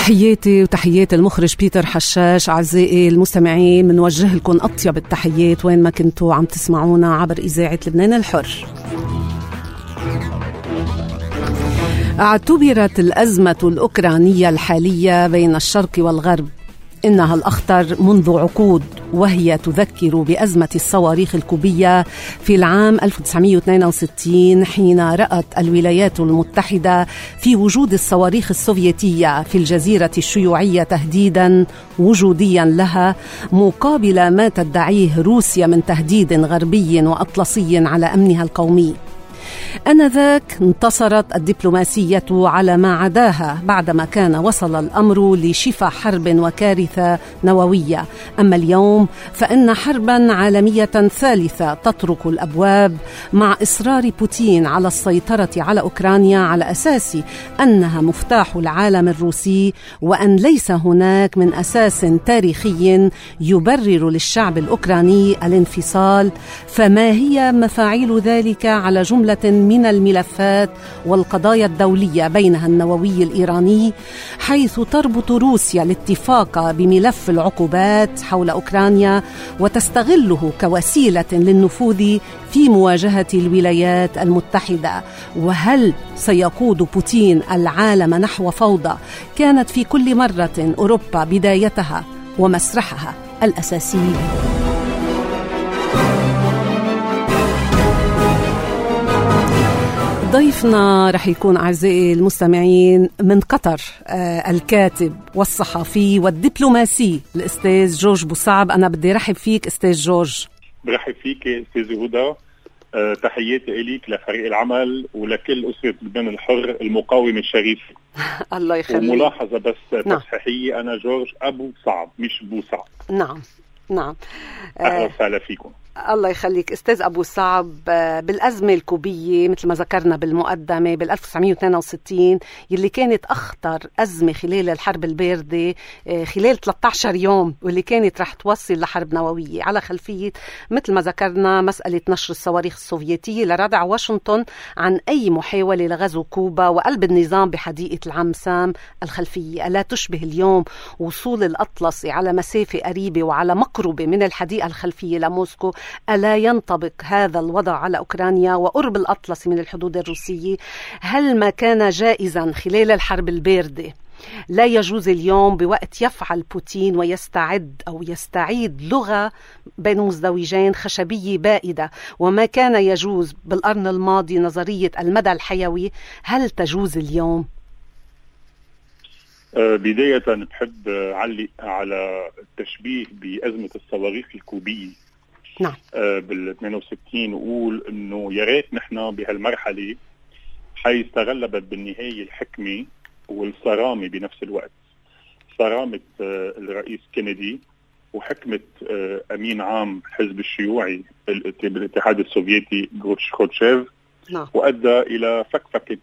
تحياتي وتحيات المخرج بيتر حشاش. أعزائي المستمعين، منوجه لكم أطيب التحيات وين ما كنتوا عم تسمعونا عبر إذاعة لبنان الحر. اعتبرت الأزمة الأوكرانية الحالية بين الشرق والغرب إنها الأخطر منذ عقود، وهي تذكر بأزمة الصواريخ الكوبية في العام 1962 حين رأت الولايات المتحدة في وجود الصواريخ السوفيتية في الجزيرة الشيوعية تهديدا وجوديا لها، مقابل ما تدعيه روسيا من تهديد غربي وأطلسي على أمنها القومي. آنذاك انتصرت الدبلوماسية على ما عداها بعدما كان وصل الأمر لشفا حرب وكارثة نووية. أما اليوم فإن حربا عالمية ثالثة تطرق الأبواب مع إصرار بوتين على السيطرة على أوكرانيا على أساس أنها مفتاح العالم الروسي، وأن ليس هناك من أساس تاريخي يبرر للشعب الأوكراني الانفصال. فما هي مفاعيل ذلك على جملة من الملفات والقضايا الدولية بينها النووي الإيراني، حيث تربط روسيا الاتفاق بملف العقوبات حول أوكرانيا وتستغله كوسيلة للنفوذ في مواجهة الولايات المتحدة؟ وهل سيقود بوتين العالم نحو فوضى كانت في كل مرة أوروبا بدايتها ومسرحها الأساسي؟ ضيفنا رح يكون أعزائي المستمعين من قطر الكاتب والصحفي والدبلوماسي الأستاذ جورج بوصعب. أنا بدي رحب فيك أستاذ جورج. برحب فيك أستاذ هدى. تحياتي إليك لفريق العمل ولكل أسرة لبنان الحر المقاوم الشريف. الله يخليك. وملاحظة بس تصحيحية، أنا جورج أبو صعب مش بوصعب. نعم. أهلا وسهلا فيكم. الله يخليك أستاذ أبو صعب. بالأزمة الكوبية مثل ما ذكرنا بالمقدمة بال1962 يلي كانت أخطر أزمة خلال الحرب الباردة خلال 13 يوم، واللي كانت رح توصل لحرب نووية على خلفية مثل ما ذكرنا مسألة نشر الصواريخ السوفيتية لردع واشنطن عن أي محاولة لغزو كوبا وقلب النظام بحديقة العم سام الخلفية. ألا تشبه اليوم وصول الأطلسي على مسافة قريبة وعلى مقربة من الحديقة الخلفية لموسكو؟ ألا ينطبق هذا الوضع على أوكرانيا وقرب الأطلسي من الحدود الروسية؟ هل ما كان جائزا خلال الحرب الباردة لا يجوز اليوم بوقت يفعل بوتين يستعيد لغة بين مزدوجين خشبية بائدة؟ وما كان يجوز بالقرن الماضي نظرية المدى الحيوي، هل تجوز اليوم؟ بداية بحب أعلق على التشبيه بأزمة الصواريخ الكوبية. نعم. بال62 وقول إنه يا ريت نحن بهالمرحلة حيث تغلبت بالنهاية الحكمة والصرامة بنفس الوقت، صرامة الرئيس كينيدي وحكمة أمين عام حزب الشيوعي بالاتحاد السوفيتي غورباتشوف. نعم. وأدى إلى فكفكة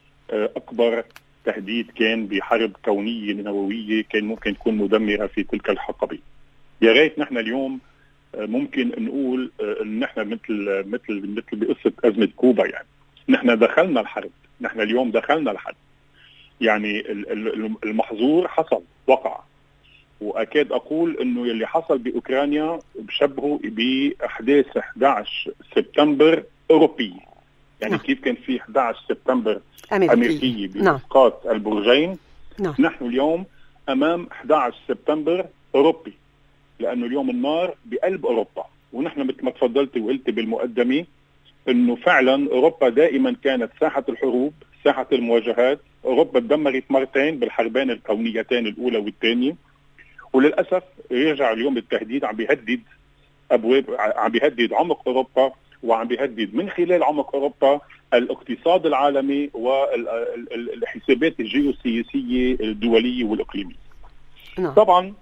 أكبر تهديد كان بحرب كونية نووية كان ممكن تكون مدمرة في تلك الحقبة. يا ريت نحن اليوم ممكن نقول ان نحن مثل بقصة أزمة كوبا، يعني نحن دخلنا الحرب، نحن اليوم دخلنا الحرب، يعني المحظور حصل وقع. وأكاد أقول انه يلي حصل بأوكرانيا بشبهه بأحداث 11 سبتمبر أوروبي، يعني كيف كان في 11 سبتمبر أمريكية بإسقاط البرجين. نحن اليوم أمام 11 سبتمبر أوروبي، لأنه اليوم النار بقلب أوروبا. ونحن مثل ما تفضلت وقلت بالمقدمة أنه فعلا أوروبا دائما كانت ساحة الحروب، ساحة المواجهات. أوروبا تدمرت مرتين بالحربين الكونيتين الأولى والثانية، وللأسف يرجع اليوم التهديد عم بيهدد أبواب، عم بيهدد عمق أوروبا، وعم بيهدد من خلال عمق أوروبا الاقتصاد العالمي والحسابات الجيوسياسية الدولية والإقليمية. طبعا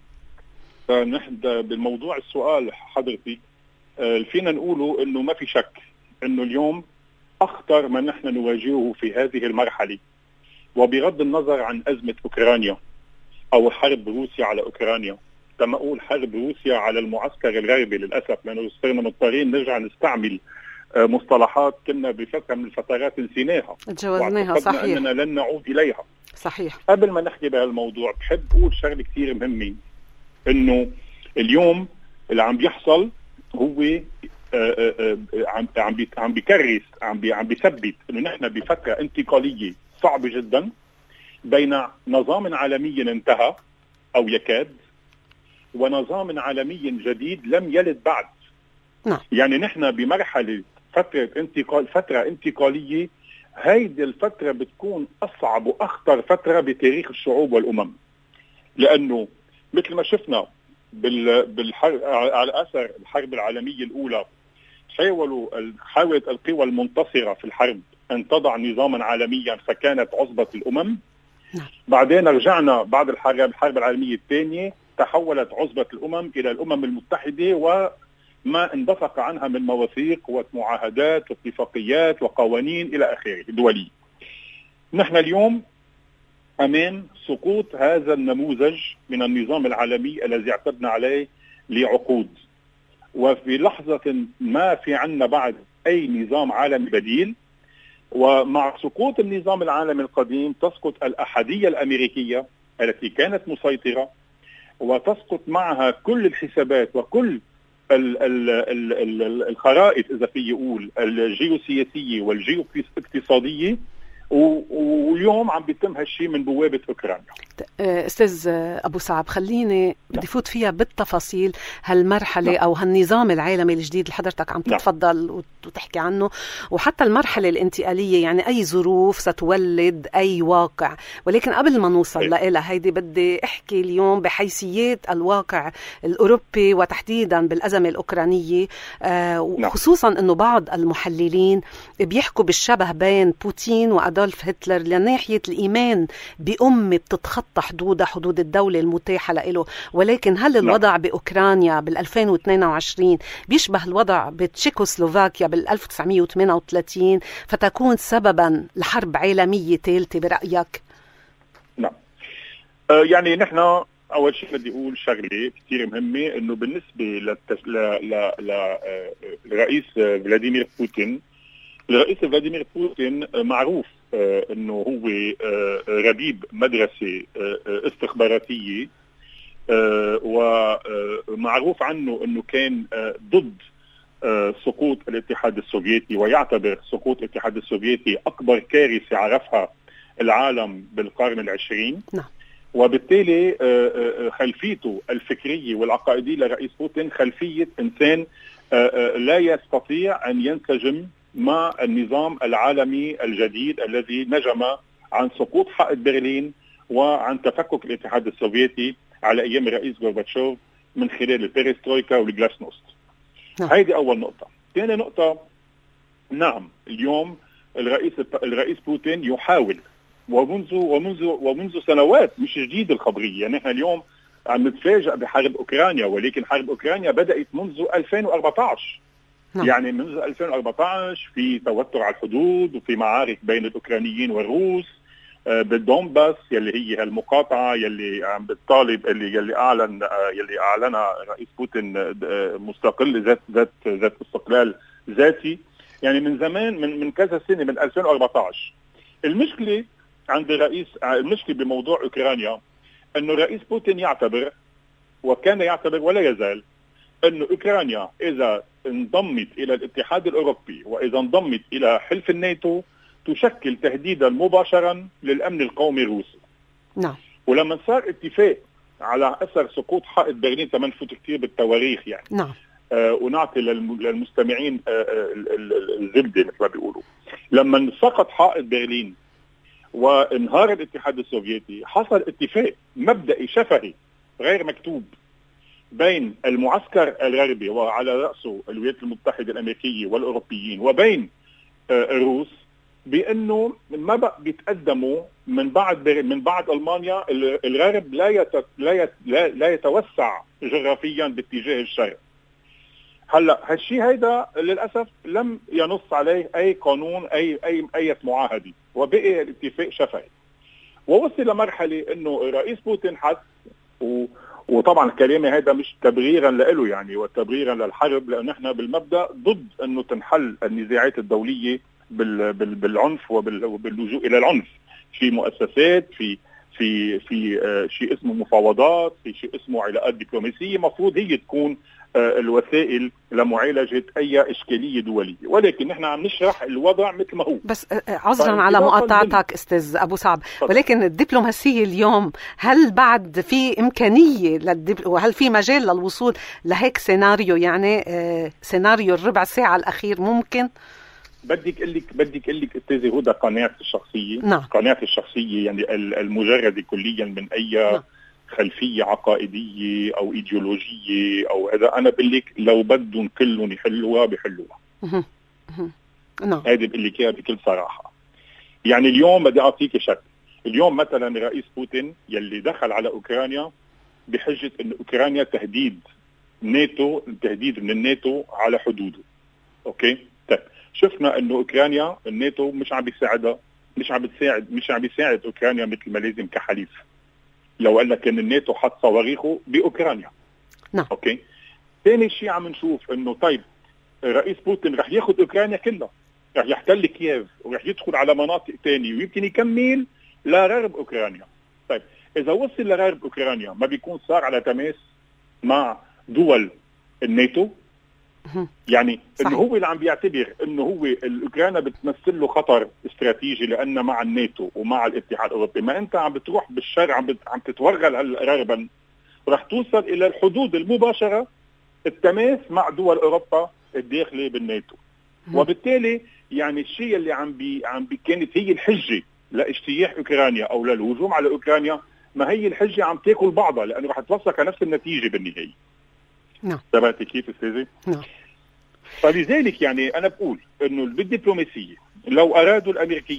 نحن بالموضوع السؤال حضرتك فينا نقوله انه ما في شك انه اليوم اخطر ما نحن نواجهه في هذه المرحلة، وبغض النظر عن أزمة أوكرانيا او حرب روسيا على أوكرانيا، كما اقول حرب روسيا على المعسكر الغربي للأسف، لأنه صرنا مضطرين نرجع نستعمل مصطلحات كنا بفترة من الفترات نسيناها تجاوزناها. صحيح. أننا لن نعود إليها. صحيح. قبل ما نحكي بهالموضوع بحب أقول شغلة كثير مهمة، إنه اليوم اللي عم بيحصل هو عم بيكرس عم بيثبت إنه نحن بفترة انتقالية صعبة جدا بين نظام عالمي انتهى أو يكاد ونظام عالمي جديد لم يلد بعد. نعم. يعني نحن بمرحلة فترة انتقالية. هيدي الفترة بتكون أصعب وأخطر فترة بتاريخ الشعوب والأمم، لأنه مثل ما شفنا بالحرب على أثر الحرب العالمية الأولى حاولت القوى المنتصرة في الحرب أن تضع نظاما عالميا فكانت عصبة الأمم. بعدين رجعنا بعد الحرب العالمية الثانية تحولت عصبة الأمم إلى الأمم المتحدة وما اندفق عنها من مواثيق ومعاهدات واتفاقيات وقوانين إلى آخره دولية. نحن اليوم أمام سقوط هذا النموذج من النظام العالمي الذي اعتدنا عليه لعقود، وفي لحظة ما في عنا بعد أي نظام عالمي بديل. ومع سقوط النظام العالمي القديم تسقط الأحادية الأمريكية التي كانت مسيطرة، وتسقط معها كل الحسابات وكل الخرائط إذا في يقول الجيوسياسية والجيواقتصادية. واليوم عم بيتم هالشيء من بوابة أوكرانيا. أستاذ أبو صعب، خليني بدي فوت فيها بالتفاصيل هالمرحلة أو هالنظام العالمي الجديد اللي حضرتك عم تتفضل وتحكي عنه، وحتى المرحلة الانتقالية، يعني أي ظروف ستولد أي واقع. ولكن قبل ما نوصل لها هيدي بدي أحكي اليوم بحيثيات الواقع الأوروبي وتحديدا بالأزمة الأوكرانية، خصوصا أنه بعض المحللين بيحكوا بالشبه بين بوتين وأدولف هتلر لناحية الإيمان بأمة بتتخطى حدود الدولة المتاحة له. ولكن هل الوضع بأوكرانيا بال2022 بيشبه الوضع بتشيكوسلوفاكيا بال1938 فتكون سببا لحرب عالمية ثالثة برأيك؟ نعم. يعني نحن أول شيء بدي أقول شغلة كثير مهمة، إنه بالنسبة للرئيس فلاديمير بوتين، معروف انه هو ربيب مدرسة استخباراتية، ومعروف عنه انه كان ضد سقوط الاتحاد السوفيتي، ويعتبر سقوط الاتحاد السوفيتي اكبر كارثة عرفها العالم بالقرن العشرين. وبالتالي خلفيته الفكرية والعقائدية لرئيس بوتين خلفية انسان لا يستطيع ان ينسجم مع النظام العالمي الجديد الذي نجم عن سقوط حائط برلين وعن تفكك الاتحاد السوفيتي على أيام الرئيس غورباتشوف من خلال البيرسترويكا والجلاسنوست. هذه أول نقطة. ثاني نقطة، نعم اليوم الرئيس بوتين يحاول ومنذ سنوات، مش جديد الخبرية. نحن اليوم عم نتفاجأ بحرب أوكرانيا، ولكن حرب أوكرانيا بدأت منذ 2014. يعني منذ 2014 في توتر على الحدود وفي معارك بين الأوكرانيين والروس بالدونباس، يلي هي المقاطعة يلي عم بتطالب يلي أعلن رئيس بوتين مستقل ذات استقلال ذاتي. يعني من زمان، من كذا سنة، من 2014. المشكلة بموضوع أوكرانيا أنه رئيس بوتين يعتبر وكان يعتبر ولا يزال أن أوكرانيا إذا انضمت إلى الاتحاد الأوروبي وإذا انضمت إلى حلف الناتو تشكل تهديدا مباشرا للأمن القومي الروسي. نعم. ولما صار اتفاق على أثر سقوط حائط برلين، ما نفوت كثير بالتواريخ يعني. نعم. ونعطي للمستمعين الزبدة مثل ما بيقولوا. لما سقط حائط برلين وانهار الاتحاد السوفيتي، حصل اتفاق مبدئي شفهي غير مكتوب بين المعسكر الغربي وعلى رأسه الولايات المتحدة الأمريكية والأوروبيين وبين الروس، بأنه ما بقى بيتقدموا من بعد ألمانيا. الغرب لا يتوسع جغرافيا باتجاه الشرق. هلا هالشيء هيدا للأسف لم ينص عليه أي قانون أي معاهدة، وبقي الاتفاق شفهي. ووصل لمرحلة إنه الرئيس بوتين حس وطبعا كلامي هذا مش تبريرا له يعني وتبريرا للحرب، لأن احنا بالمبدأ ضد أنه تنحل النزاعات الدولية بالعنف وباللجوء إلى العنف. في مؤسسات، في شيء اسمه مفاوضات، في شيء اسمه علاقات دبلوماسية، مفروض هي تكون الوسائل لمعالجة أي إشكالية دولية، ولكن نحن عم نشرح الوضع مثل ما هو. بس عذرا على مقاطعتك أستاذ أبو صعب، ولكن الدبلوماسية اليوم هل بعد في إمكانية وهل في مجال للوصول لهيك سيناريو، يعني سيناريو الربع ساعة الأخير ممكن؟ بدي اقول لك استاذي هدى قناعتي الشخصيه. نعم. قناعتي الشخصيه يعني المجرده كليا من اي نعم. خلفيه عقائديه او ايديولوجيه او هذا، انا بقول لك لو بدهم كلهم يحلوها بيحلوها. نعم. هذه بقول لك اياها بكل صراحه. يعني اليوم بدي اعطيك شك، اليوم مثلا رئيس بوتين يلي دخل على اوكرانيا بحجه ان اوكرانيا تهديد ناتو، تهديد من الناتو على حدوده. اوكي؟ طيب شفنا انه اوكرانيا الناتو مش عم بيساعدها، مش عم بيساعد اوكرانيا مثل ما لازم كحليف. لو قال لك ان الناتو حط صواريخه باوكرانيا. نعم. اوكي. ثاني شيء عم نشوف انه طيب رئيس بوتين رح ياخذ اوكرانيا كلها، رح يحتل كييف ورح يدخل على مناطق ثانيه ويمكن يكمل لغرب اوكرانيا. طيب اذا وصل لغرب اوكرانيا ما بيكون صار على تماس مع دول الناتو؟ يعني انه هو اللي عم بيعتبر انه هو اوكرانيا بتمثل له خطر استراتيجي لان مع الناتو ومع الاتحاد الاوروبي. ما انت عم بتروح بالشرق عم تتوغل غربا ورح توصل الى الحدود المباشره التماس مع دول اوروبا الداخليه بالناتو. وبالتالي يعني الشيء اللي كانت هي الحجه لاجتياح اوكرانيا او للهجوم على اوكرانيا، ما هي الحجه عم تاكل بعضها لانه رح توصل كنفس النتيجه بالنهايه. نعم. تبعتي كيف استاذي؟ نعم. فلذلك يعني انا بقول انه بالدبلوماسيه لو اراد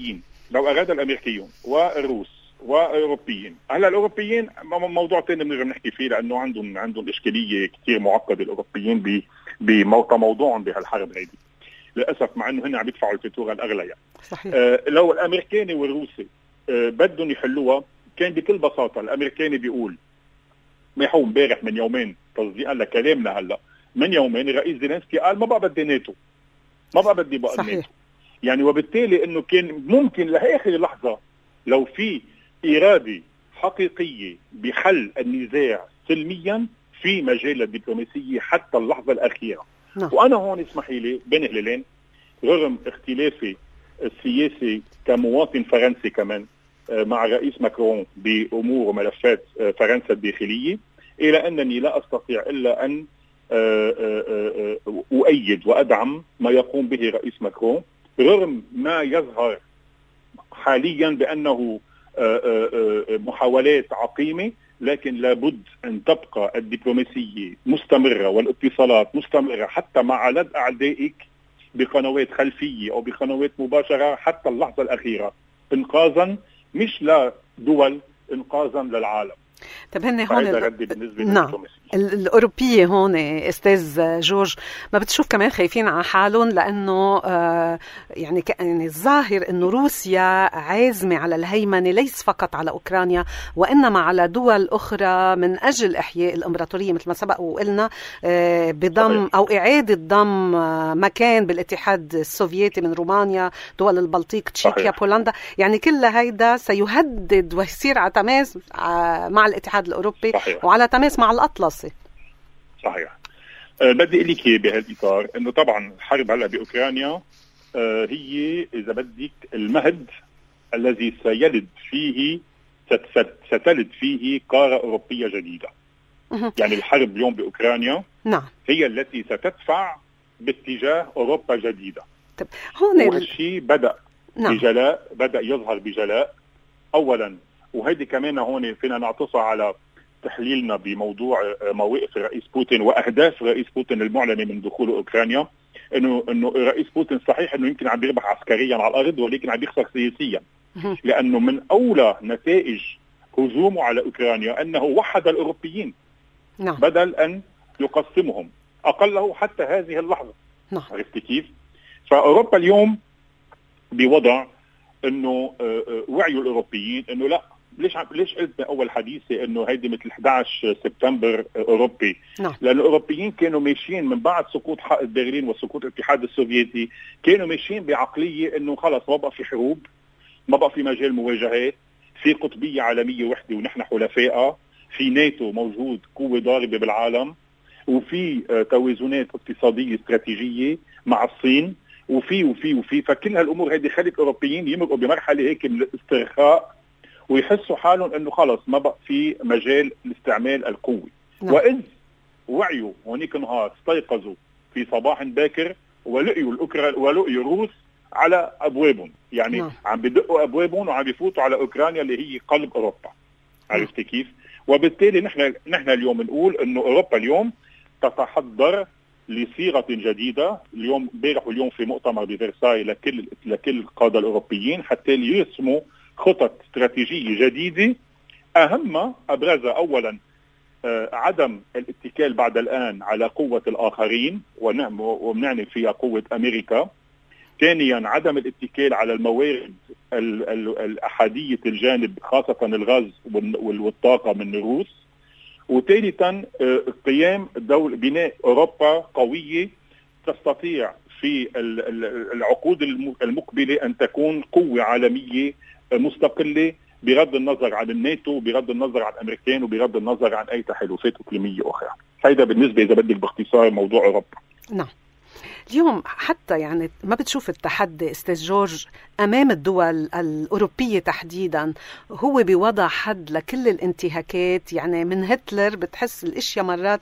الامريكيون والروس والاوروبيين، هلا الاوروبيين موضوع ثاني بنقدر نحكي فيه لانه عندهم اشكاليه كثير معقده الاوروبيين بموضوعهم بهالحرب هيدي للاسف، مع انه هن عم يدفعوا الفاتوره الاغلى يعني. صحيح. لو الامريكاني والروسي بدهم يحلوها كان بكل بساطه الامريكاني بيقول محو امبارح من يومين تصديقا لكلامنا هلا من يومين الرئيس زيلينسكي قال ما بقى بدي ناتو، ما بقى بدي بقى صحيح. ناتو. يعني وبالتالي انه كان ممكن لاخر لحظه لو في اراده حقيقيه بحل النزاع سلميا في مجال الدبلوماسيه حتى اللحظه الاخيره. نعم. وانا هون اسمحي لي بين هلالين رغم اختلافي السياسي كمواطن فرنسي كمان مع الرئيس ماكرون بامور وملفات فرنسا الداخليه، الى انني لا استطيع الا ان أؤيد وأدعم ما يقوم به رئيس ماكرون رغم ما يظهر حاليا بأنه محاولات عقيمة، لكن لابد أن تبقى الدبلوماسية مستمرة والاتصالات مستمرة حتى مع لد أعدائك بقنوات خلفية أو بقنوات مباشرة حتى اللحظة الأخيرة، إنقاذا مش لدول، إنقاذا للعالم. طب هن هون نعم الأوروبية هون أستاذ جورج ما بتشوف كمان خايفين على حالهم لأنه يعني الظاهر أنه روسيا عازمة على الهيمنة ليس فقط على أوكرانيا وإنما على دول أخرى من أجل إحياء الإمبراطورية مثل ما سبق وقلنا بضم أو إعادة ضم مكان بالاتحاد السوفيتي من رومانيا، دول البلطيق، تشيكيا، بولندا. يعني كل هيدا سيهدد ويصير على تماس مع الاتحاد الأوروبي. صحيح. وعلى تماس مع الأطلسي. صحيح. بدي أقول لك بهالإطار إنه طبعا الحرب هلا بأوكرانيا هي إذا بدك المهد الذي ستلد فيه قارة أوروبية جديدة. يعني الحرب اليوم بأوكرانيا نعم هي التي ستدفع باتجاه أوروبا جديدة. طب هون والشيء بدأ يظهر بجلاء أولا، وهيدي كمان هون فينا نعتصى على تحليلنا بموضوع مواقف الرئيس بوتين واهداف الرئيس بوتين المعلنه من دخول اوكرانيا، انه الرئيس بوتين صحيح انه يمكن عم يربح عسكريا على الارض ولكن عم يخسر سياسيا، لانه من اولى نتائج هجومه على اوكرانيا انه وحد الاوروبيين بدل ان يقسمهم اقله حتى هذه اللحظه. عرفت كيف؟ فاوروبا اليوم بوضع انه وعيوا الاوروبيين انه لا، ليش قلت اول حديثي انه هيدي مثل 11 سبتمبر اوروبي؟ لان الاوروبيين كانوا ماشيين من بعد سقوط حائط برلين وسقوط الاتحاد السوفيتي، كانوا ماشيين بعقليه انه خلص ما بقى في حروب، ما بقى في مجال مواجهات، في قطبية عالمية وحدة ونحن حلفائها، في ناتو موجود قوة ضاربة بالعالم، وفي توازنات اقتصادية استراتيجية مع الصين، وفي فكل هالامور هذه خلت الاوروبيين يمرقوا بمرحله هيك من الاسترخاء ويحسوا حالهم انه خلص ما بقى في مجال لاستعمال القوه. واذ وعيوا هونيك نهار استيقظوا في صباح باكر ولقيوا ولقيوا الروس على ابوابهم، يعني عم بدقوا ابوابهم وعم بيفوتوا على اوكرانيا اللي هي قلب اوروبا. عرفتي كيف؟ وبالتالي نحن اليوم نقول انه اوروبا اليوم تتحضر لصيغه جديده. اليوم امبارح واليوم في مؤتمر بفرساي لكل القاده الاوروبيين حتى يرسموا خطط استراتيجيه جديده، اهمها ابرزها اولا عدم الاتكال بعد الان على قوه الاخرين وبنعني فيها قوه امريكا. ثانيا عدم الاتكال على الموارد الاحاديه الجانب خاصه الغاز والطاقه من الروس. وثالثا قيام بناء اوروبا قويه تستطيع في العقود المقبله ان تكون قوه عالميه مستقله بغض النظر عن الناتو، بغض النظر عن الامريكان، وبغض النظر عن اي تحالفات اقليميه اخرى. هذا بالنسبه اذا بدك باختصار موضوع اوروبا. نعم. اليوم حتى يعني ما بتشوف التحدي استاذ جورج امام الدول الاوروبيه تحديدا هو بوضع حد لكل الانتهاكات، يعني من هتلر بتحس الاشياء مرات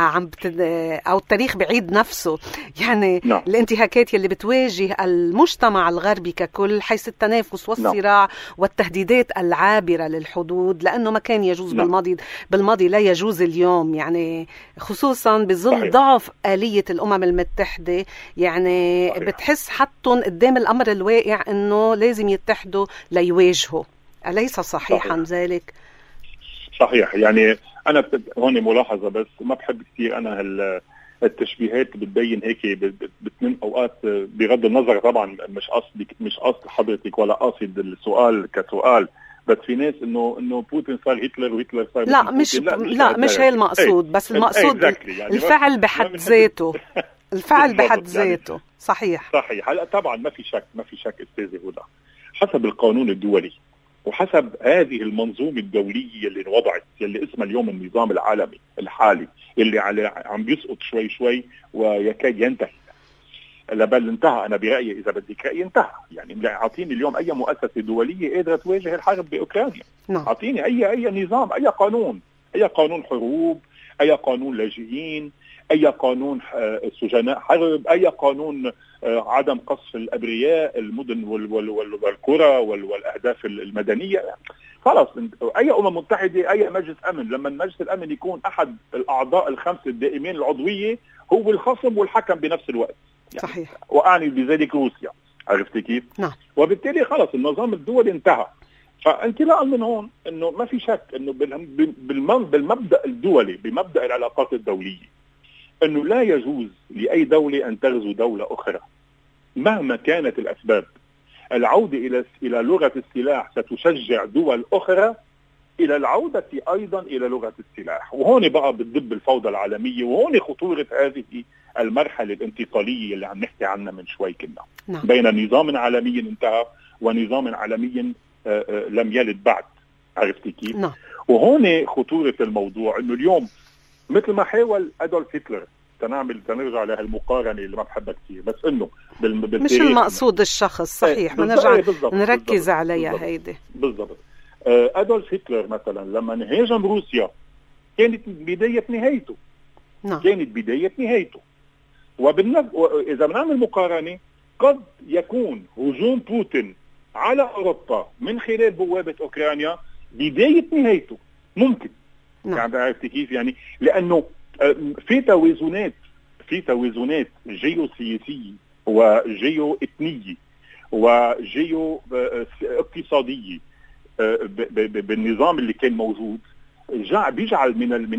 او التاريخ بعيد نفسه، يعني الانتهاكات يلي بتواجه المجتمع الغربي ككل حيث التنافس والصراع والتهديدات العابره للحدود، لانه ما كان يجوز بالماضي لا يجوز اليوم، يعني خصوصا بظل ضعف آلية الامم المتحده. يعني بتحس حطهم قدام الامر الواقع انه لازم يتحدوا ليواجهوا. أليس صحيحا ذلك؟ صحيح. يعني انا هون ملاحظه بس ما بحب كثير انا التشبيهات بتبين هيك بتنم اوقات بغض النظر طبعا مش قصد حضرتك ولا قاصد السؤال كسؤال، بس في ناس انه بوتين صار هتلر وهتلر صار لا مش هي المقصود، بس المقصود يعني الفعل بحد ذاته. الفعل بحد ذاته صحيح. هلا طبعا ما في شك استاذي هدى، حسب القانون الدولي وحسب هذه المنظومه الدوليه اللي انوضعت اللي اسمها اليوم النظام العالمي الحالي اللي عم بيسقط شوي ويكاد ينتهي. بل انتهى، انا برايي اذا بدك رايي انتهى. يعني اعطيني اليوم اي مؤسسه دوليه قادره تواجه الحرب باوكرانيا. اعطيني اي نظام، اي قانون حروب، اي قانون لاجئين، اي قانون سجناء حرب، اي قانون عدم قصف الابرياء المدن والقرى والاهداف المدنيه. خلاص اي متحده، اي مجلس امن، لما مجلس الامن يكون احد الاعضاء الخمسه الدائمين العضويه هو الخصم والحكم بنفس الوقت. يعني صحيح. واعني بذلك روسيا. عرفتي كيف؟ نعم. وبالتالي خلاص النظام الدولي انتهى. فانطلاقا من هون انه ما في شك انه بالمبدا الدولي، بمبدا العلاقات الدوليه، انه لا يجوز لاي دوله ان تغزو دوله اخرى مهما كانت الاسباب. العوده الى لغه السلاح ستشجع دول اخرى الى العوده ايضا الى لغه السلاح، وهون بقى بتدب الفوضى العالميه، وهون خطوره هذه المرحله الانتقاليه اللي عم نحكي عنها من شوي كنا. بين نظام عالمي انتهى ونظام عالمي لم يلد بعد. عرفتي كيف؟ وهون خطوره الموضوع، انه اليوم مثل ما أدولف هتلر تنرجع لهالمقارنة اللي ما بحبها كثير، بس انه مش المقصود الشخص. صحيح. نرجع نركز عليها هيدي بالضبط. أدولف هتلر مثلا لما هاجم روسيا كانت بداية نهايته. وإذا بنعمل مقارنة قد يكون هجوم بوتين على أوروبا من خلال بوابة أوكرانيا بداية نهايته. ممكن. يعني عرفتي كيف؟ يعني لأنه في توازنات جيوسياسية وجيو إثنية وجيو اقتصادية بالنظام اللي كان موجود، بيجعل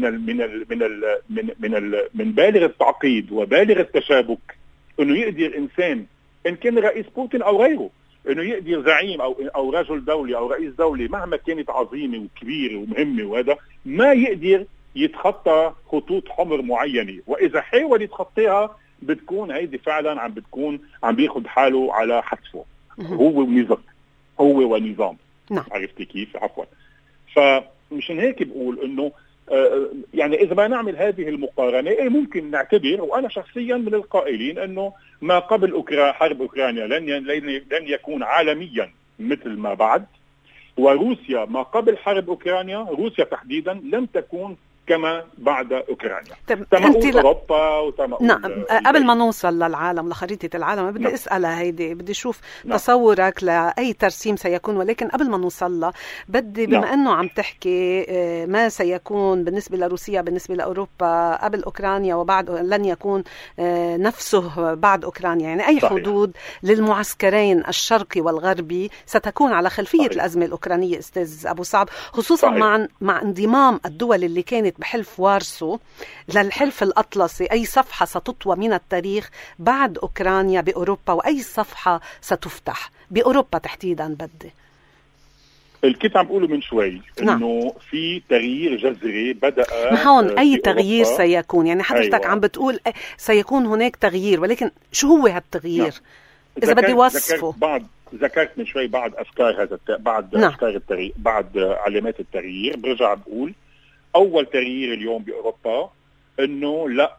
من بالغ التعقيد وبالغ التشابك انه يقدر انسان ان كان رئيس بوتين او غيره انه يقدر زعيم او رجل دولي او رئيس دولي مهما كانت عظيمه وكبيره ومهمه وهذا ما يقدر يتخطى خطوط حمر معينه، واذا حاول يتخطيها بتكون هيدي فعلا عم بياخذ حاله على حتفه هو ونظام. هو ونظام. نعم. عرفتي كيف؟ عفوا. فمشان هيك بقول انه يعني اذا ما نعمل هذه المقارنه ممكن نعتبر، وانا شخصيا من القائلين انه ما قبل حرب اوكرانيا لن يكون عالميا مثل ما بعد، وروسيا ما قبل حرب اوكرانيا، روسيا تحديدا لم تكون كما بعد اوكرانيا. تمأول اوروبا وتمأول. نعم. قبل ما نوصل للعالم، لخريطة العالم، بدي اسألها هيدي، بدي اشوف تصورك لاي ترسيم سيكون، ولكن قبل ما نوصل له بدي بما انه عم تحكي ما سيكون بالنسبة لروسيا بالنسبة لاوروبا قبل اوكرانيا وبعد، لن يكون نفسه بعد اوكرانيا، يعني اي حدود للمعسكرين الشرقي والغربي ستكون على خلفية الازمة الاوكرانية استاذ ابو صعب، خصوصا مع انضمام الدول اللي كانت بحلف وارسو للحلف الأطلسي. أي صفحة ستطوى من التاريخ بعد أوكرانيا بأوروبا، وأي صفحة ستفتح بأوروبا تحديدا؟ بدي الكتاب عم بقوله من شوي إنه في تغيير جذري بدأ. ما هون أي تغيير سيكون؟ يعني حضرتك عم بتقول سيكون هناك تغيير، ولكن شو هو هالتغيير؟ إذا بدي وصفه. ذكرت من شوي بعد أفكار هذا أفكار التغيير، بعد علامات التغيير. برجع بقول أول تغيير اليوم بأوروبا إنه لا،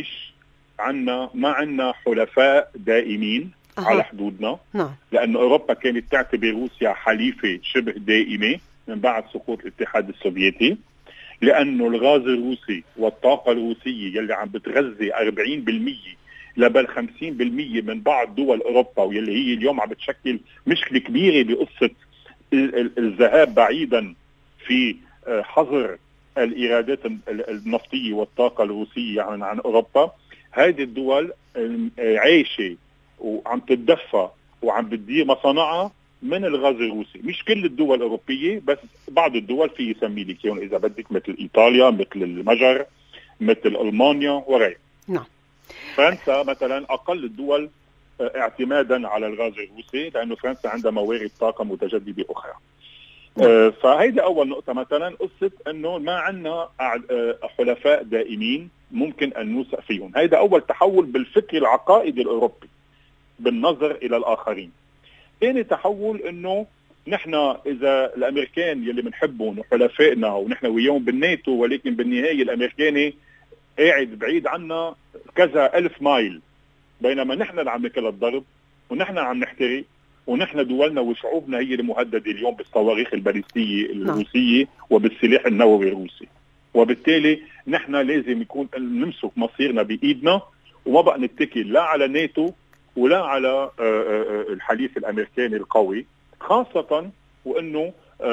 ما عنا حلفاء دائمين على حدودنا. لأن أوروبا كانت تعتبر روسيا حليفة شبه دائمة من بعد سقوط الاتحاد السوفيتي، لأنه الغاز الروسي والطاقة الروسية يلي عم بتغذي 40% لبل 50% من بعض دول أوروبا، واللي هي اليوم عم بتشكل مشكلة كبيرة بقصة الذهاب بعيدا في حظر الإيرادات النفطية والطاقة الروسية عن أوروبا. هذه الدول عايشة وعم تتدفى وعم بتدير مصانعها من الغاز الروسي. مش كل الدول الأوروبية، بس بعض الدول في يسمي لك يوم إذا بدك، مثل إيطاليا، مثل المجر، مثل ألمانيا وغيرها. نعم. فرنسا مثلا أقل الدول اعتمادا على الغاز الروسي، لأنه فرنسا عندها موارد طاقة متجددة أخرى. فهيدا أول نقطة. مثلا قصة أنه ما عنا حلفاء دائمين ممكن أن نوثق فيهم. هيدا أول تحول بالفكر العقائدي الأوروبي بالنظر إلى الآخرين. ثاني تحول أنه نحن إذا الأمريكان يلي بنحبهم وحلفائنا ونحن وياهم بالناتو، ولكن بالنهاية الأمريكاني قاعد بعيد عنا كذا 1000 مايل، بينما نحن اللي عم ناكل الضرب ونحن عم نحترق، ونحن دولنا وشعوبنا هي المهددة اليوم بالصواريخ الباليستية الروسية وبالسلاح النووي الروسي. وبالتالي نحن لازم يكون نمسك مصيرنا بإيدنا، وما بقى نتكل لا على ناتو ولا على الحليف الأمريكاني القوي، خاصة وأنه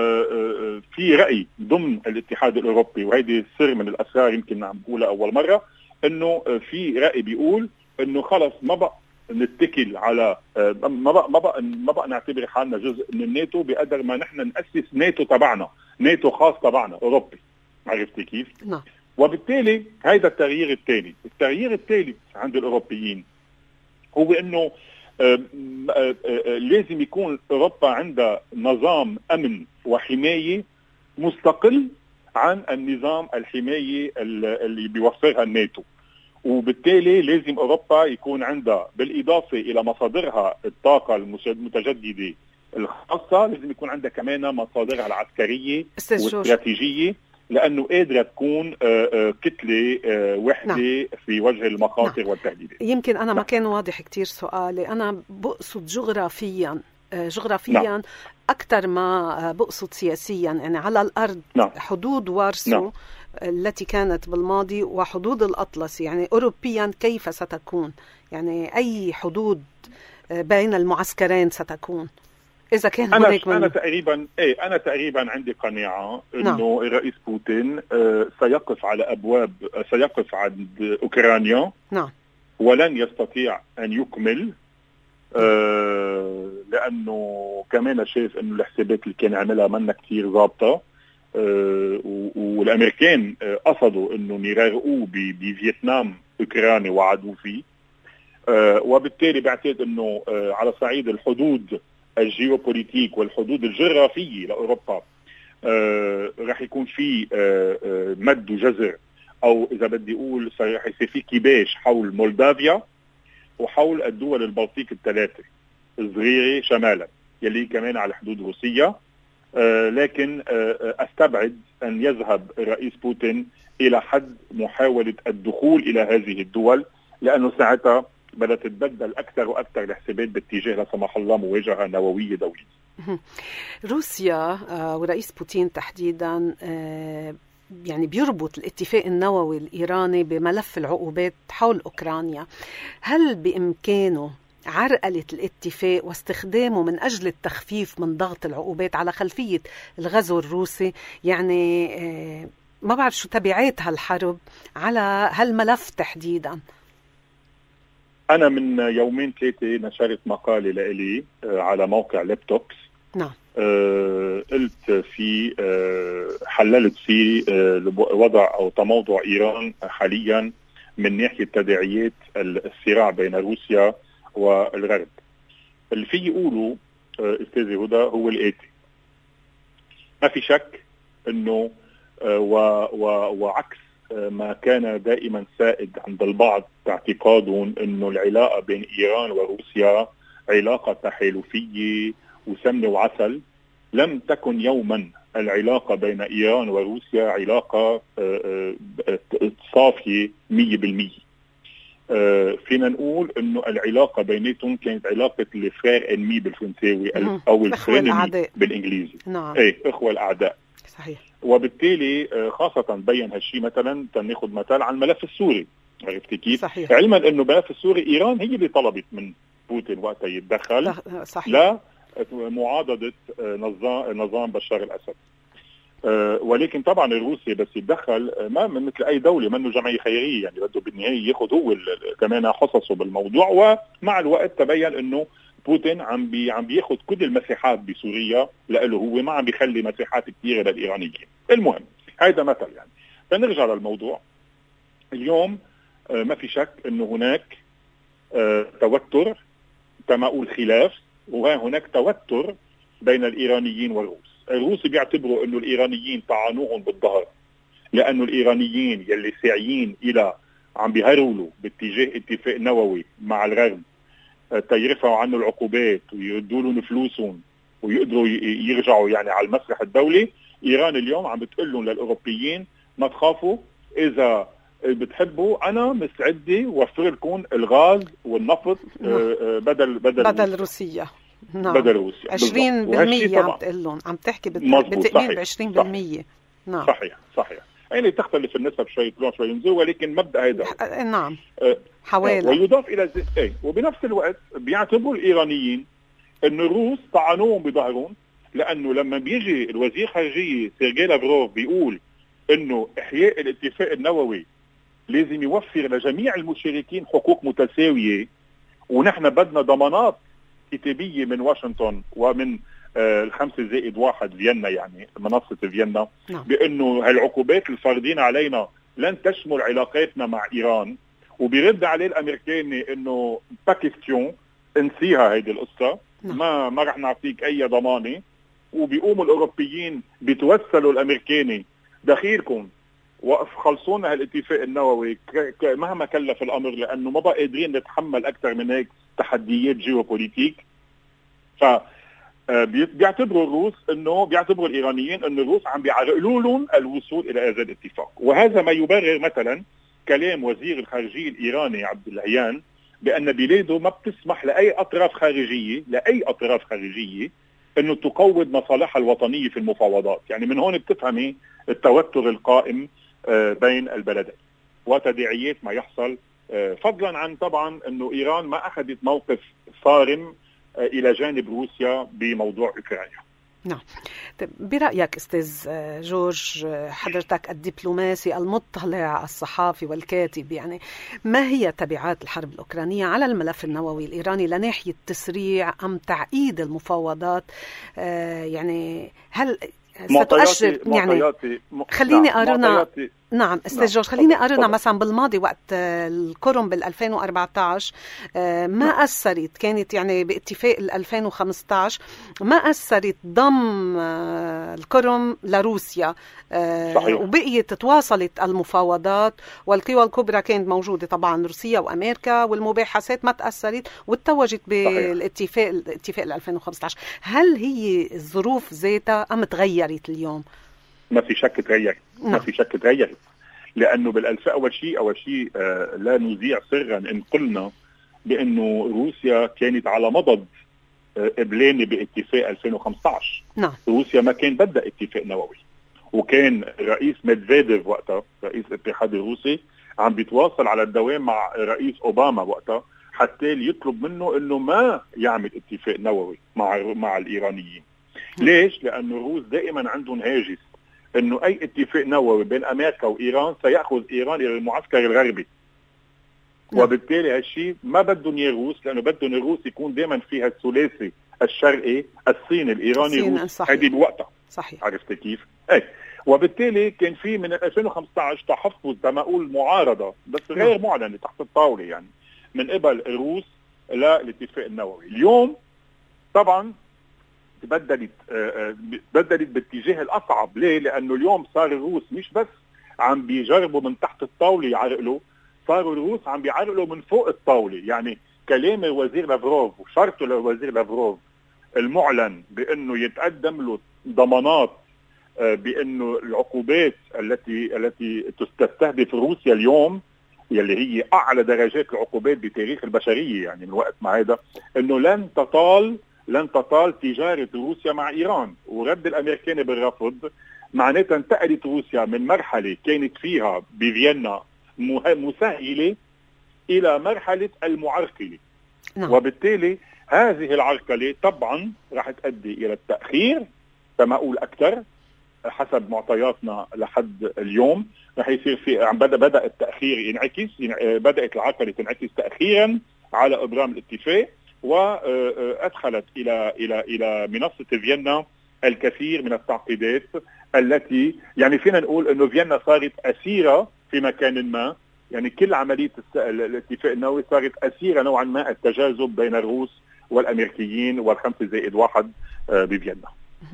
في رأي ضمن الاتحاد الأوروبي، وهذه سر من الأسرار يمكن عم بقولها أول مرة، أنه في رأي بيقول أنه خلص ما بقى نتكل على ما بقى نعتبر حالنا جزء من الناتو بقدر ما نحن نأسس ناتو تبعنا، ناتو خاص تبعنا أوروبي. عرفتي كيف؟ نعم. وبالتالي هذا التغيير الثاني. التغيير الثالث عند الأوروبيين هو أنه لازم يكون أوروبا عندها نظام أمن وحماية مستقل عن النظام الحماية اللي بيوفرها الناتو. وبالتالي لازم أوروبا يكون عندها بالإضافة إلى مصادرها الطاقة المتجددة الخاصة، لازم يكون عندها كمان مصادرها العسكرية والاستراتيجية، لأنه قادرة تكون كتلة وحدة في وجه المخاطر والتهديدات. يمكن أنا ما كان واضح كتير سؤالي، أنا بقصد جغرافيا أكثر ما بقصد سياسيا، يعني على الأرض. حدود وارسو التي كانت بالماضي وحدود الأطلسي، يعني أوروبيا كيف ستكون؟ يعني أي حدود بين المعسكرين ستكون إذا كان هناك أنا تقريبا عندي قناعة إنه الرئيس بوتين سيقف عند أوكرانيا. ولن يستطيع أن يكمل، لأنه كمان شايف إنه الحسابات اللي كان عملها منا كتير ضابطة، والأمريكان قصدوا إنه يرغقوه بفيتنام أوكرانيا وعدوا فيه. وبالتالي بعتقد إنه على صعيد الحدود الجيوبوليتيك والحدود الجغرافية لأوروبا راح يكون في مد وجزر، أو إذا بدي أقول راح يصير في كباش حول مولدافيا وحول الدول البلطيق الثلاثة الصغيرة شمالا. يلي كمان على حدود روسيا. لكن أستبعد أن يذهب الرئيس بوتين إلى حد محاولة الدخول إلى هذه الدول، لأنه ساعتها بدأت تتبدل أكثر وأكثر الحسابات باتجاه لا سمح الله مواجهة نووية دولية. روسيا ورئيس بوتين تحديدا يعني بيربط الاتفاق النووي الإيراني بملف العقوبات حول أوكرانيا. هل بإمكانه عرقلة الاتفاق واستخدامه من أجل التخفيف من ضغط العقوبات على خلفية الغزو الروسي؟ يعني ما بعرف شو تبعات هالحرب على هالملف تحديدا. أنا من يومين 3 نشرت مقالة لإلي على موقع لابتوكس. نعم. قلت فيه حللت فيه وضع أو تموضع إيران حاليا من ناحية تداعيات الصراع بين روسيا والغرب. اللي فيه يقولوا أستاذي هدى هو الآتي: ما في شك أنه وعكس ما كان دائما سائد عند البعض باعتقادهم أنه العلاقة بين إيران وروسيا علاقة تحالفية وسمنة وعسل، لم تكن يوما العلاقة بين إيران وروسيا علاقة صافية 100%. فينا نقول أنه العلاقة بيناتهم كانت علاقة الفرير انمي بالفرنساوي أو الفرينمي بالإنجليزي. نعم. إخوة الأعداء. صحيح. وبالتالي خاصة بين هالشيء مثلا تناخذ مثال عن الملف السوري. عرفتي كيف؟ صحيح. علما أنه الملف السوري إيران هي اللي طلبت من بوتين وقتها يتدخل لا معاضدة نظام بشار الأسد. ولكن طبعا الروسي بس يتدخل ما مثل أي دولة، منه جمعية خيرية، يعني بده بالنهاية ياخذ هو كمان حصصه بالموضوع. ومع الوقت تبين أنه بوتين عم بياخذ كل المساحات بسوريا لأله هو، ما عم بيخلي مساحات كثيرة للإيرانيين. المهم هذا مثل يعني. فنرجع للموضوع اليوم. ما في شك أنه هناك توتر، كما أقول خلاف، وهناك توتر بين الإيرانيين والروس. الروس بيعتبروا أنه الإيرانيين طعنوهم بالظهر، لأنه الإيرانيين يلي ساعيين إلى عم بيهرولوا باتجاه اتفاق نووي مع الغرب تيرفعوا عنه العقوبات ويردوا لهم فلوسهم ويقدروا يرجعوا يعني على المسرح الدولي. إيران اليوم عم بتقول لهم للأوروبيين ما تخافوا، إذا بتحبوا أنا مستعدة وفر لكم الغاز والنفط بدل روسيا. نعم. بدل روسيا 20% عم تقول لهم، عم تحكي بالتأمين ب 20%. نعم. صحيح. يعني تختلف النسب شوي طلوع شوي ينزل، ولكن مبدأ هذا. نعم. حوالي. ويضاف إلى وبنفس الوقت بيعتبروا الإيرانيين أن الروس طعنوهم بظهرهم، لأنه لما بيجي الوزير خارجية سيرجي لافروف بيقول أنه إحياء الاتفاق النووي لازم يوفر لجميع المشاركين حقوق متساوية، ونحن بدنا ضمانات كتابية من واشنطن ومن 5+1 فيينا، يعني منصة فيينا، بأنه هالعقوبات الفارضين علينا لن تشمل علاقاتنا مع إيران. وبيرد عليه الأمريكاني أنه باكستيون انسيها هيدي القصة، ما رح نعطيك أي ضمانة. وبيقوموا الأوروبيين بيتوسلوا الأمريكاني دخيلكم وقف خلصونا هالاتفاق النووي مهما كلف الأمر، لأنه ما بقى قادرين نتحمل أكثر من هيك تحديات جيوبوليتيك. ف بيعتبروا الروس انه بيعتبروا الايرانيين انه الروس عم بيعرقلوا لهم الوصول الى هذا الاتفاق. وهذا ما يبرر مثلا كلام وزير الخارجيه الايراني عبد اللهيان بان بلاده ما بتسمح لاي اطراف خارجيه انه تقوض مصالحها الوطنيه في المفاوضات. يعني من هون بتفهمي التوتر القائم بين البلدين وتداعيات ما يحصل، فضلا عن طبعا انه ايران ما اخذت موقف صارم إلى جانب روسيا بموضوع أوكرانيا. نعم. برأيك أستاذ جورج، حضرتك الدبلوماسي المطلع الصحافي والكاتب، يعني ما هي تبعات الحرب الأوكرانية على الملف النووي الإيراني لناحية تسريع أم تعقيد المفاوضات؟ يعني هل ستؤشر يعني خليني أرنا نعم استاذ جورج، خليني أقارنها مثلا بالماضي وقت القرم بال2014 ما أثرت، كانت يعني باتفاق 2015 ما أثرت ضم القرم لروسيا. صحيح. وبقيت تواصلت المفاوضات والقوى الكبرى كانت موجودة طبعا روسيا وأمريكا، والمباحثات ما تأثرت واتوجت بالاتفاق 2015. هل هي الظروف ذاتها أم تغيرت اليوم؟ ما في شك تغيرت. ما في شك تغيرت، لأنه أول شيء لا نذيع سرا إن قلنا بأنه روسيا كانت على مضض إبلاني باتفاق 2015. نعم. روسيا ما كان بدها اتفاق نووي، وكان رئيس ميدفيديف وقتها رئيس الاتحاد الروسي عم بيتواصل على الدوام مع رئيس أوباما وقتها حتى يطلب منه إنه ما يعمل اتفاق نووي مع الإيرانيين. ليش؟ لأنه الروس دائما عندهم هاجس انه اي اتفاق نووي بين امريكا وايران سيأخذ ايران الى المعسكر الغربي. وبالتالي هالشيء ما بدهم اياه الروس، لانه بدهم الروس يكون دائما فيها الثلاثي الشرقي الصيني الايراني الروس. هذه بوقتها. صحيح. عرفت كيف؟ اي. وبالتالي كان في من 2015 تحفظ كما اقول معارضه بس غير معلنه تحت الطاوله يعني من قبل الروس للاتفاق النووي. اليوم طبعا بدلت باتجاه الأصعب. ليه؟ لأنه اليوم صار الروس مش بس عم بيجربوا من تحت الطاولة يعرقلوا، صاروا الروس عم بيعرقلوا من فوق الطاولة. يعني كلام الوزير لافروف وشرطه للوزير لافروف المعلن بأنه يتقدم له ضمانات بأنه العقوبات التي تستهدف روسيا اليوم يلي هي أعلى درجات العقوبات بتاريخ البشرية يعني من وقت ما هذا، أنه لن تطال تجارة روسيا مع إيران. ورد الأمريكاني بالرفض معناتها انتقلت روسيا من مرحلة كانت فيها بفيينا مسهلة إلى مرحلة المعرقلة. وبالتالي هذه العرقلة طبعا راح تؤدي إلى التأخير كما أقول أكثر حسب معطياتنا لحد اليوم. راح يصير في بدأ التأخير ينعكس، بدأت العرقلة تنعكس تأخيرا على إبرام الاتفاق، وأدخلت إلى منصة فيينا الكثير من التعقيدات التي يعني فينا نقول أنه فيينا صارت أسيرة في مكان ما. يعني كل عملية الاتفاق النووي صارت أسيرة نوعا ما التجاذب بين الروس والأمريكيين وال5+1 بفيينا.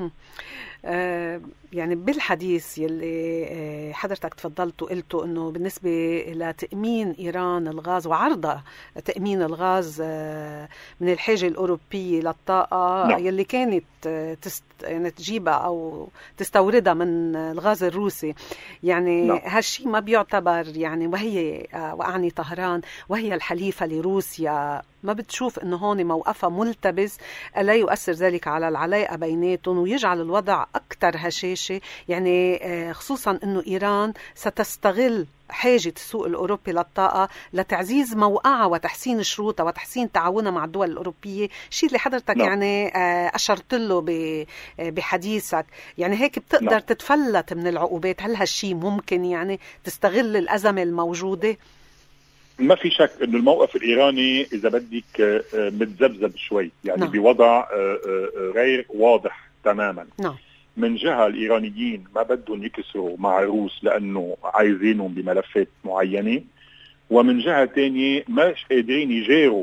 يعني بالحديث يلي حضرتك تفضلت وقلته أنه بالنسبة لتأمين إيران الغاز وعرضها تأمين الغاز من الحاجة الأوروبية للطاقة يلي كانت يعني تجيبها أو تستوردها من الغاز الروسي، يعني هالشي ما بيعتبر يعني وهي وأعني طهران وهي الحليفة لروسيا ما بتشوف أنه هون موقفها ملتبس ألا يؤثر ذلك على العلاقة بيناتهم ويجعل الوضع أكثر هشاشة؟ يعني خصوصا أنه إيران ستستغل حاجة السوق الأوروبي للطاقة لتعزيز موقعها وتحسين شروطها وتحسين تعاونها مع الدول الأوروبية، شيء اللي حضرتك يعني أشرت له بحديثك. يعني هيك بتقدر تتفلت من العقوبات. هل هالشيء ممكن يعني تستغل الأزمة الموجودة؟ ما في شك انه الموقف الايراني اذا بدك متذبذب شوي يعني بوضع غير واضح تماما. من جهة الإيرانيين ما بدهم يكسروا مع الروس لأنه عايزينهم بملفات معينة، ومن جهة تانية مش قادرين يجاروا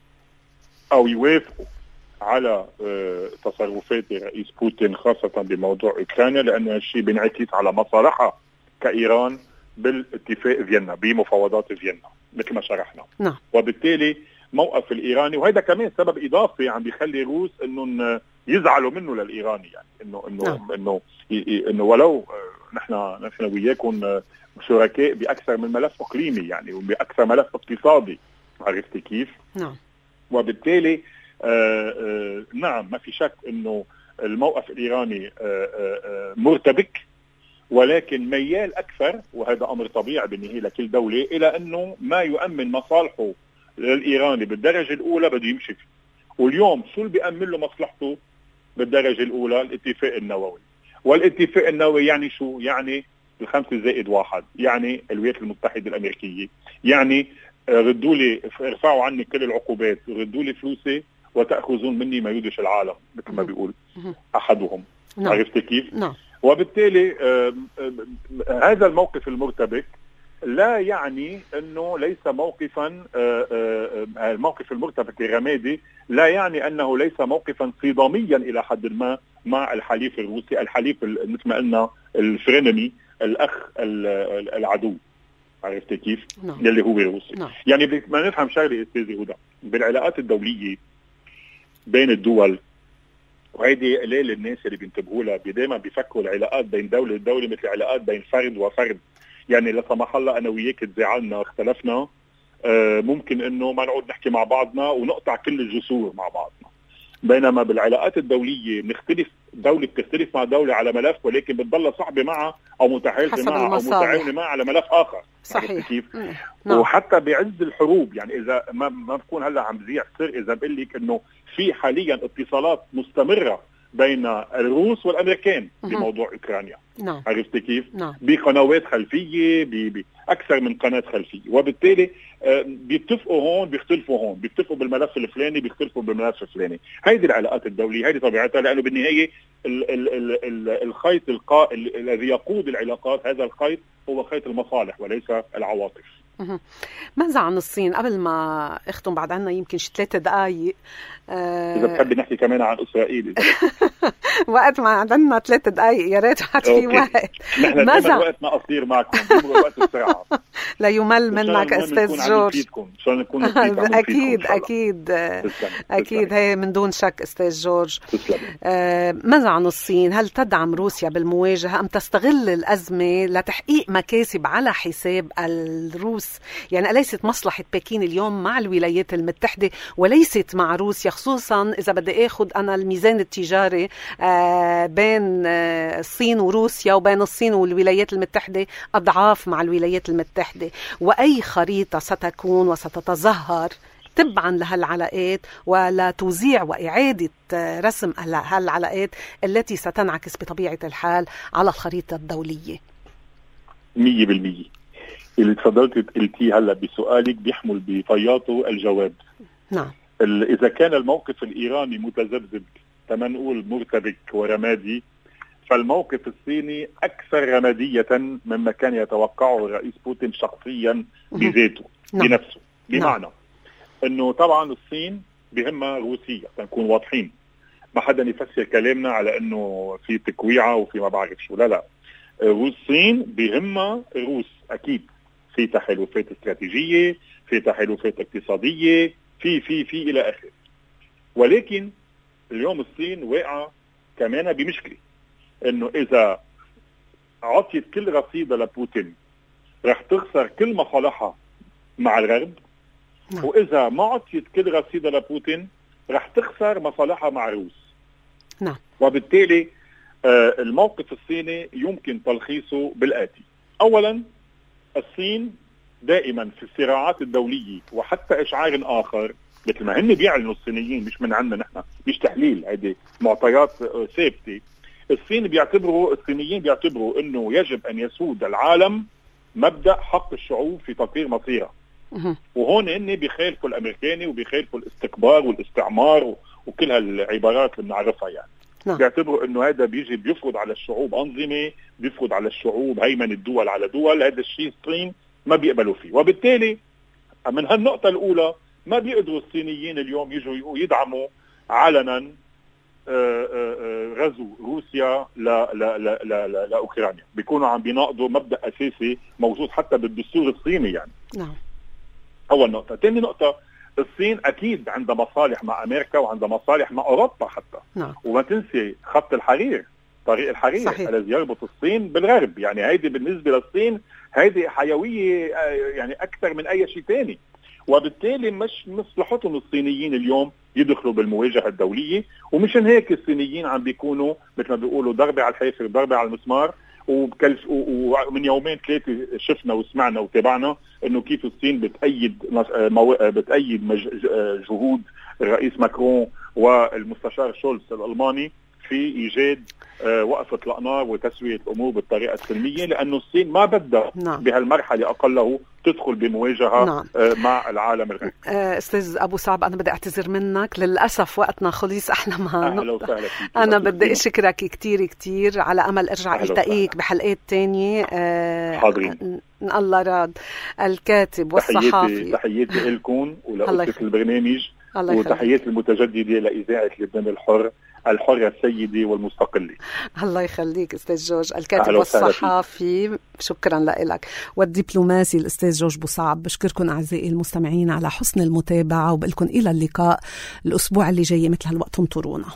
أو يوافقوا على تصرفات الرئيس بوتين خاصة بموضوع أوكرانيا، لأنه هالشيء بينعكس على مصالحها كإيران بالاتفاق فيينا بمفاوضات فيينا مثل ما شرحنا. وبالتالي موقف الإيراني، وهذا كمان سبب إضافي عم بيخلي الروس إنه يزعلوا منه للإيراني، يعني إنه ولو نحن وياكم شركاء بأكثر من ملف إقليمي يعني وبأكثر ملف اقتصادي. عرفت كيف؟ وبالتالي نعم ما في شك إنه الموقف الإيراني مرتبك، ولكن ميال أكثر، وهذا أمر طبيعي بالنهاية لكل دولة، إلى أنه ما يؤمن مصالحه للإيراني بالدرجة الأولى بده يمشي فيه. واليوم شو اللي بيأمن له مصلحته بالدرجة الأولى؟ الاتفاق النووي. والاتفاق النووي يعني شو؟ يعني 5+1، يعني الولايات المتحدة الأمريكية، يعني ردوا لي ارفعوا عني كل العقوبات، ردوا لي فلوسي وتأخذون مني ما يدش العالم مثل ما بيقول أحدهم. عرفت كيف؟ وبالتالي هذا الموقف المرتبك لا يعني أنه ليس موقفا، الموقف المرتبك الرمادي لا يعني أنه ليس موقفا صداميا إلى حد ما مع الحليف الروسي، الحليف مثل ما قلنا الفرينمي، الأخ العدو، عرفت كيف؟ يلي هو روسي. يعني بدنا نفهم شغله استاذي هدى، بالعلاقات الدوليه بين الدول، وهيدي قليل الناس اللي بينتبهوا لها، دائما بيفكروا العلاقات بين دوله ودوله مثل علاقات بين فرد وفرد. يعني لا سمح الله انا وياك تزعلنا اختلفنا، ممكن انه ما نقعد نحكي مع بعضنا ونقطع كل الجسور مع بعضنا. بينما بالعلاقات الدوليه بنختلف، دوله بتختلف مع دوله على ملف، ولكن بتضل صاحبه معها او متحالفه معها او متعاونه معها على ملف اخر. صحيح. كيف؟ وحتى بعز الحروب، يعني اذا ما بكون هلا عم بزيع سر اذا بقول لك انه في حاليا اتصالات مستمره بين الروس والامريكان بموضوع اوكرانيا. عرفت كيف؟ بقنوات خلفيه، باكثر من قناه خلفيه، وبالتالي بيتفقوا هون بيختلفوا هون، بيتفقوا بالملف الفلاني بيختلفوا بالملف الفلاني. هيدي العلاقات الدوليه، هيدي طبيعتها، لانه بالنهايه الخيط الذي يقود العلاقات، هذا الخيط هو خيط المصالح وليس العواطف. ماذا عن الصين؟ قبل ما اختم، بعد عنا يمكن 3 دقائق، إذا بتحبي نحكي كمان عن إسرائيل وقت ما عندنا 3 دقائق يا ريت بعد في وقت. نحن دائما وقتنا قصير معكم، بيمر وقت الساعة. لا يمل منك أستاذ جورج. أكيد هي من دون شك أستاذ جورج. ماذا عن الصين؟ هل تدعم روسيا بالمواجهة أم تستغل الأزمة لتحقيق مكاسب على حساب الروس؟ يعني أليست مصلحة بكين اليوم مع الولايات المتحدة وليست مع روسيا، خصوصا إذا بدي أخذ أنا الميزان التجاري بين الصين وروسيا وبين الصين والولايات المتحدة أضعاف مع الولايات المتحدة، وأي خريطة ستكون وستتظهر تبعا لهالعلاقات ولا توزيع وإعادة رسم هالعلاقات التي ستنعكس بطبيعة الحال على الخريطة الدولية. 100% اللي تفضلت قلتيه هلا بسؤالك بيحمل بطياته الجواب. نعم. إذا كان الموقف الإيراني متذبذب كما نقول مرتبك ورمادي، فالموقف الصيني أكثر رمادية مما كان يتوقعه الرئيس بوتين شخصيا بذاته بنفسه. بمعنى أنه طبعا الصين بهمها روسيا، تنكون واضحين، ما حدا يفسر كلامنا على أنه في تكويعة وفي ما بعرف شو، لا الصين بهمها روس أكيد، في تحالفات استراتيجية، في تحالفات اقتصادية، في إلى آخره. ولكن اليوم الصين واقعة كمان بمشكلة، انه اذا عطيت كل رصيدها لبوتين رح تخسر كل مصالحها مع الغرب. واذا ما عطيت كل رصيدها لبوتين رح تخسر مصالحها مع الروس. وبالتالي الموقف الصيني يمكن تلخيصه بالآتي: اولا، الصين دائما في الصراعات الدولية وحتى اشعار اخر، مثل ما هن بيعلنوا الصينيين، مش من عندنا نحن، مش تحليل، هذه معطيات ثابته. الصينيين بيعتبروا انه يجب ان يسود العالم مبدأ حق الشعوب في تقرير مصيرها. وهون هن بيخالفوا الامريكاني وبيخالفوا الاستكبار والاستعمار وكل هالعبارات اللي بنعرفها. يعني بيعتبروا انه هذا بيجي بيفرض على الشعوب انظمه، بيفرض على الشعوب هيمنه الدول على دول. هذا الشيء الصين ما بيقبلوا فيه، وبالتالي من هالنقطه الاولى ما بيقدروا الصينيين اليوم يجوا يدعموا علنا غزو روسيا لأوكرانيا. بيكونوا عم بيناقضوا مبدأ أساسي موجود حتى بالدستور الصيني. يعني أول نقطة. ثاني نقطة، الصين أكيد عندها مصالح مع أمريكا وعندها مصالح مع أوروبا حتى. وما تنسي خط الحرير، طريق الحرير الذي يربط الصين بالغرب. يعني هيدي بالنسبة للصين هيدي حيوية يعني أكثر من أي شيء تاني. وبالتالي مش مصلحتهم الصينيين اليوم يدخلوا بالمواجهة الدولية، ومشان هيك الصينيين عم بيكونوا مثل ما بيقولوا ضربة على الحافر ضربة على المسمار. ومن يومين 3 شفنا وسمعنا وتابعنا انه كيف الصين بتأيد جهود الرئيس ماكرون والمستشار شولز الألماني في إيجاد وقفة الأنار وتسوية الأمور بالطريقة السلمية، لأنه الصين ما بدها بهالمرحلة أقله تدخل بمواجهة مع العالم الغربي. أستاذ أبو صعب، أنا بدي أعتذر منك، للأسف وقتنا خلص. إحنا ما أنا بدي أشكرك كتير على أمل أرجع ألتقيك بحلقات تانية. حاضرين الله راد. الكاتب والصحافي، تحياتي لكم ولأسرة البرنامج، وتحياتي المتجددة لإذاعة لبنان الحرة السيدة والمستقلة. الله يخليك أستاذ جورج، الكاتب والصحافي. شكرا لك. والدبلوماسي الأستاذ جورج بوصعب. بشكركم أعزائي المستمعين على حسن المتابعة، وبقلكم إلى اللقاء الأسبوع اللي جاي مثل هالوقت. انطرونا.